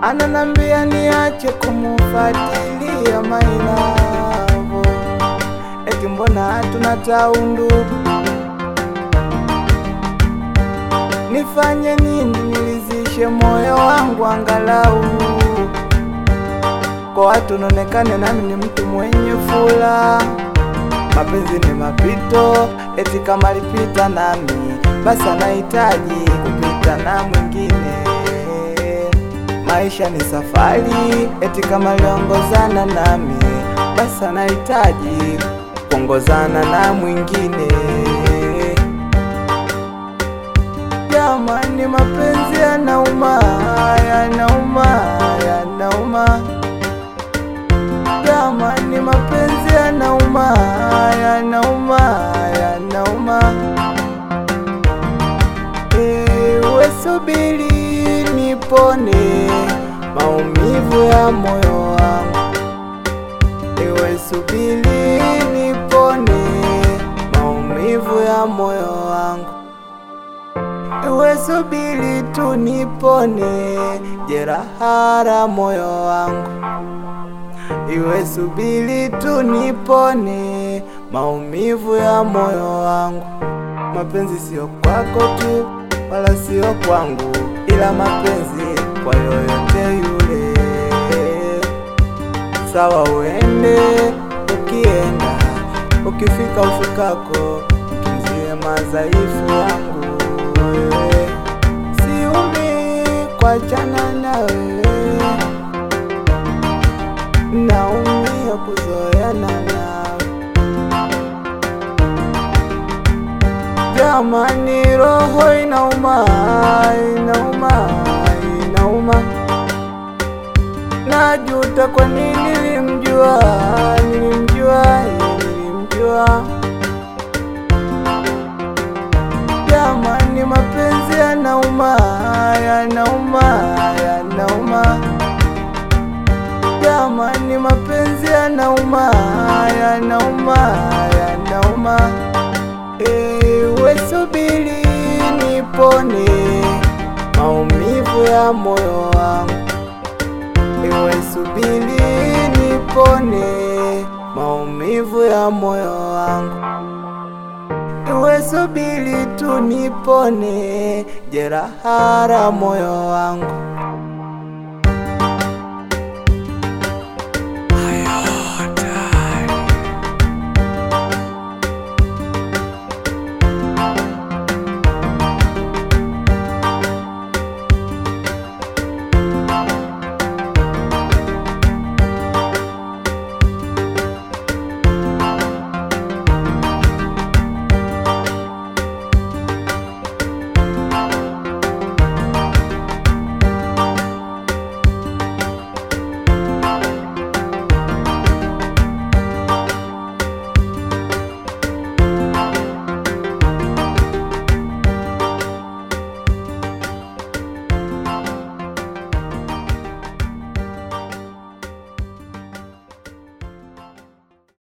ananambia niache kumufuatilia my love, eti mbona hatuna taundu. Nifanye nini nilizishe moyo wangu angalau, kwa watu nonekane nami ni mtu mwenye fula. Mapenzi ni mapito, eti kama lipita nami basi anahitaji kupita na mwingine. Maisha ni safari, eti kama liongozana nami basi anahitaji kuongozana na mwingine. Jamani, mapenzi yanauma, yanauma, yanauma. Jamani, mapenzi yanauma, yanauma, yanauma. Ewe subiri nipone maumivu ya moyo wangu. Ewe subiri nipone maumivu ya moyo wangu. Ewe subiri tu nipone jeraha la moyo wangu. Ewe subiri tu nipone maumivu ya moyo wangu. Mapenzi sio kwako tu wala sio kwangu, ila mapenzi kwa yoyote yule. Sawa uende, ukienda, ukifika ufikako, mtunzie madhaifu yangu. Siumi kuachana nawe, naumia kuzoeana nawe. Jamani, roho inauma, inauma, inauma. Najuta kwa nini nilimjua, nilimjua. Jamani, mapenzi yanauma, yanauma, yanauma. Jamani, mapenzi yanauma, yanauma, yanauma. Ewe subiri nipone maumivu ya moyo wangu. Ewe subiri nipone maumivu ya moyo wangu. Ewe subiri tu nipone jeraha la moyo wangu.